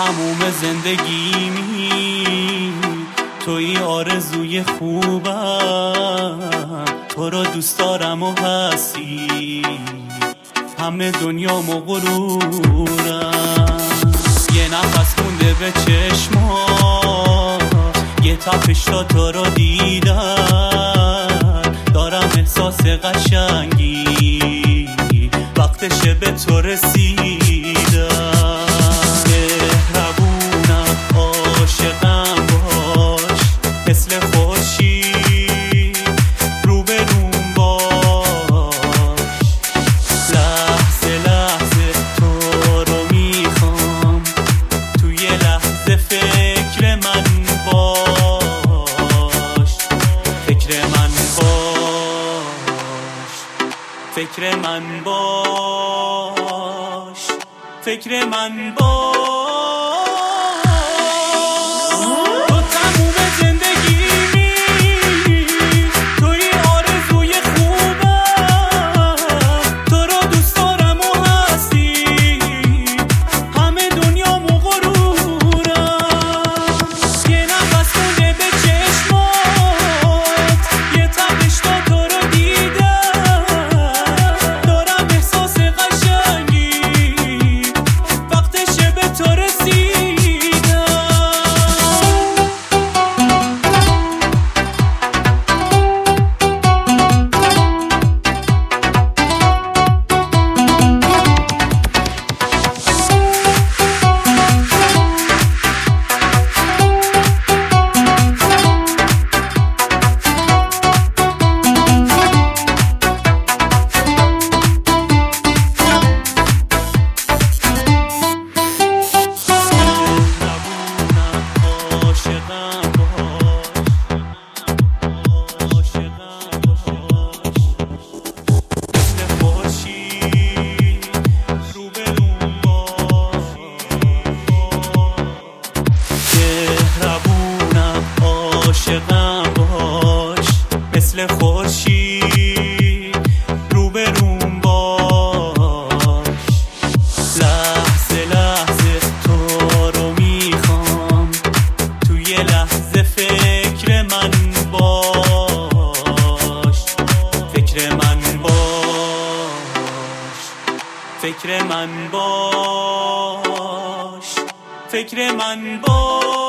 تموم زندگیمی توی آرزوی خوبم، تو رو دوست دارم و هستی همه دنیا غرورم. یه نفس مونده به چشمات، یه تپش تا تو رو دیدن، دارم احساس قشنگی وقتشه به تو رسیدم. مهربونم عاشقم باش، مثل خورشید روبروم باش، لحظه لحظه تو رو میخوام، توی لحظه فکر من باش، فکر من باش، فکر من باش، فکر من باش. مثل خورشید روبروم باش، لحظه لحظه تو رو میخوام، توی لحظه فکر من باش، فکر من باش، فکر من باش، فکر من باش.